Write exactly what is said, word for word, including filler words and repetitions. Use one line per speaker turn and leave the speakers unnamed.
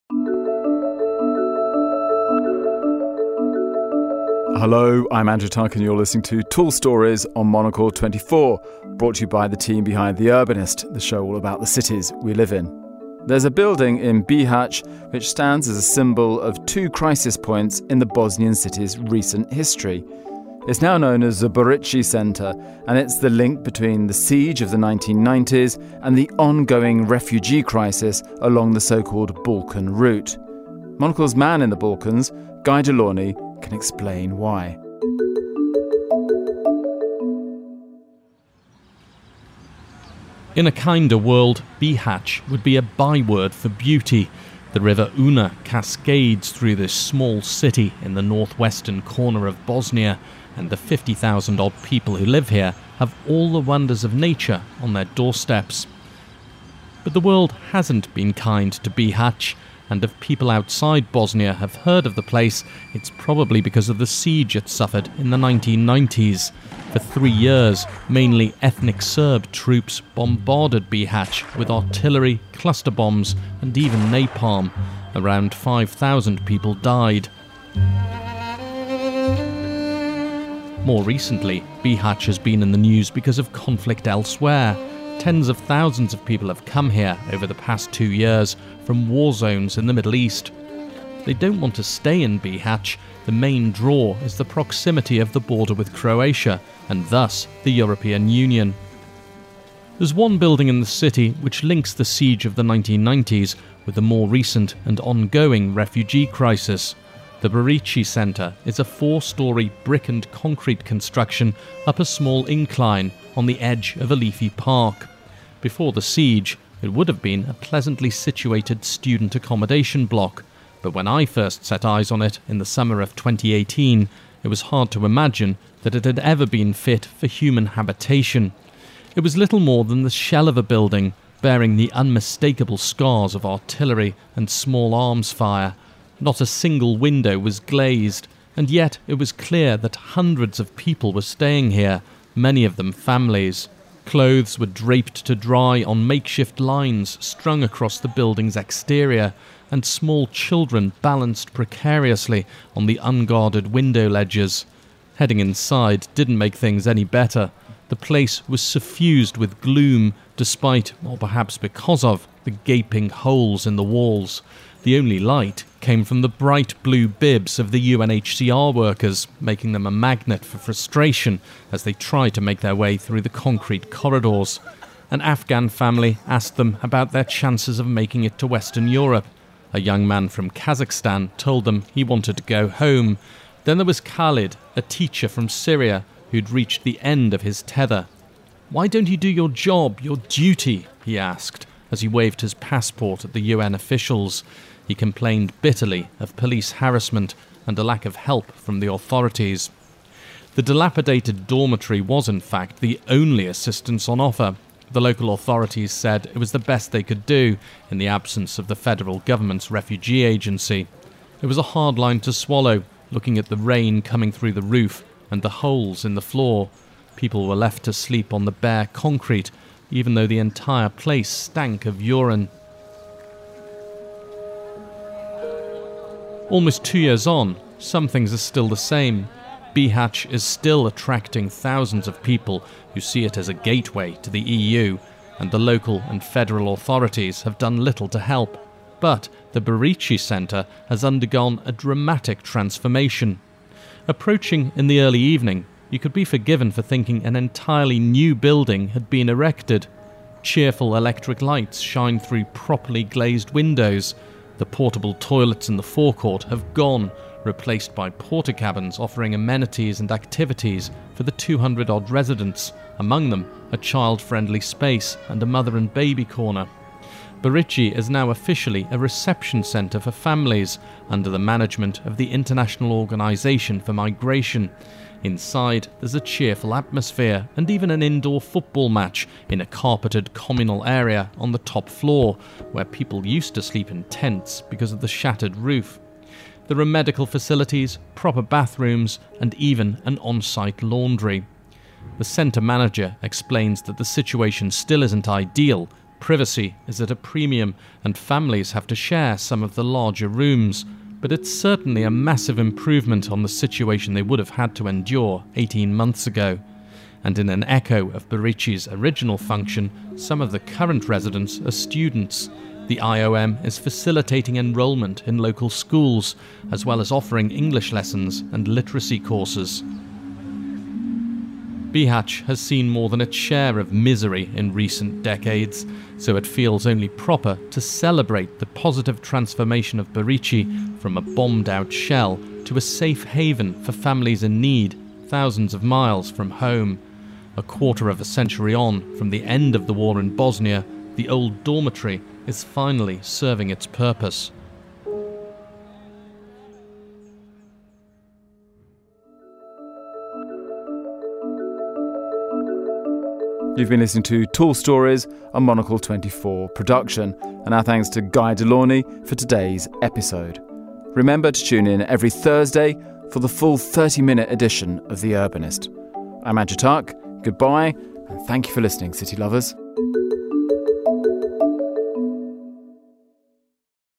Hello, I'm Andrew Tuck and you're listening to Tall Stories on Monocle twenty-four, brought to you by the team behind The Urbanist, the show all about the cities we live in. There's a building in Bihać which stands as a symbol of two crisis points in the Bosnian city's recent history. It's now known as the Borići Center, and it's the link between the siege of the nineteen nineties and the ongoing refugee crisis along the so-called Balkan route. Monocle's man in the Balkans, Guy Delorney, can explain why.
In a kinder world, Bihać would be a byword for beauty. The river Una cascades through this small city in the northwestern corner of Bosnia, and the fifty thousand odd people who live here have all the wonders of nature on their doorsteps. But the world hasn't been kind to Bihać, and if people outside Bosnia have heard of the place, it's probably because of the siege it suffered in the nineteen nineties. For three years, mainly ethnic Serb troops bombarded Bihać with artillery, cluster bombs, and even napalm. Around five thousand people died. More recently, Bihać has been in the news because of conflict elsewhere. Tens of thousands of people have come here over the past two years from war zones in the Middle East. They don't want to stay in Bihać. The main draw is the proximity of the border with Croatia, and thus the European Union. There's one building in the city which links the siege of the nineteen nineties with the more recent and ongoing refugee crisis. The Borići Center is a four-storey brick and concrete construction up a small incline on the edge of a leafy park. Before the siege, it would have been a pleasantly situated student accommodation block, but when I first set eyes on it in the summer of twenty eighteen, it was hard to imagine that it had ever been fit for human habitation. It was little more than the shell of a building, bearing the unmistakable scars of artillery and small arms fire. Not a single window was glazed, and yet it was clear that hundreds of people were staying here, many of them families. Clothes were draped to dry on makeshift lines strung across the building's exterior, and small children balanced precariously on the unguarded window ledges. Heading inside didn't make things any better. The place was suffused with gloom, despite, or perhaps because of, the gaping holes in the walls. The only light came from the bright blue bibs of the U N H C R workers, making them a magnet for frustration as they tried to make their way through the concrete corridors. An Afghan family asked them about their chances of making it to Western Europe. A young man from Kazakhstan told them he wanted to go home. Then there was Khalid, a teacher from Syria, who'd reached the end of his tether. "Why don't you do your job, your duty?" he asked, as he waved his passport at the U N officials. He complained bitterly of police harassment and a lack of help from the authorities. The dilapidated dormitory was in fact the only assistance on offer. The local authorities said it was the best they could do in the absence of the federal government's refugee agency. It was a hard line to swallow, looking at the rain coming through the roof and the holes in the floor. People were left to sleep on the bare concrete, even though the entire place stank of urine. Almost two years on, some things are still the same. Bihać is still attracting thousands of people who see it as a gateway to the E U, and the local and federal authorities have done little to help. But the Borići Center has undergone a dramatic transformation. Approaching in the early evening, you could be forgiven for thinking an entirely new building had been erected. Cheerful electric lights shine through properly glazed windows. The portable toilets in the forecourt have gone, replaced by porta cabins offering amenities and activities for the two hundred odd residents, among them a child-friendly space and a mother and baby corner. Borići is now officially a reception centre for families under the management of the International Organization for Migration. Inside, there's a cheerful atmosphere and even an indoor football match in a carpeted communal area on the top floor, where people used to sleep in tents because of the shattered roof. There are medical facilities, proper bathrooms, and even an on-site laundry. The centre manager explains that the situation still isn't ideal, Privacy is at a premium and families have to share some of the larger rooms, but it's certainly a massive improvement on the situation they would have had to endure eighteen months ago. And in an echo of Barici's original function, some of the current residents are students. The I O M is facilitating enrolment in local schools, as well as offering English lessons and literacy courses. Bihać has seen more than its share of misery in recent decades, so it feels only proper to celebrate the positive transformation of Barici from a bombed-out shell to a safe haven for families in need, thousands of miles from home. A quarter of a century on from the end of the war in Bosnia, the old dormitory is finally serving its purpose.
You've been listening to Tall Stories, a Monocle twenty-four production, and our thanks to Guy Delaunay for today's episode. Remember to tune in every Thursday for the full thirty-minute edition of The Urbanist. I'm Andrew Tuck, goodbye, and thank you for listening, City Lovers.